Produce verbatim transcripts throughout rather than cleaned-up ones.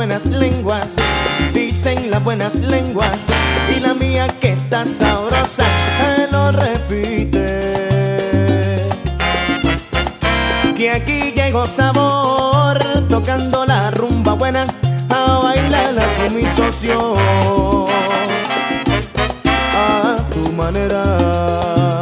buenas lenguas, dicen las buenas lenguas, y la mía que está sabrosa eh, lo repite. Que aquí llegó sabor, tocando la rumba buena, a bailarla con mi socio, a tu manera.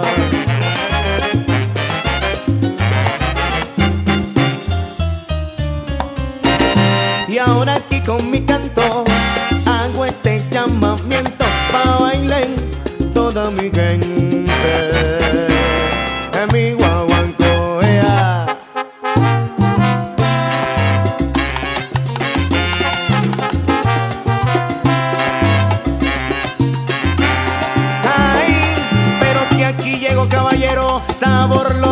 Y ahora aquí con mi canto hago este llamamiento pa' bailar toda mi gente en mi guaguancó, ea. Ay, pero que aquí llego caballero, sabor lo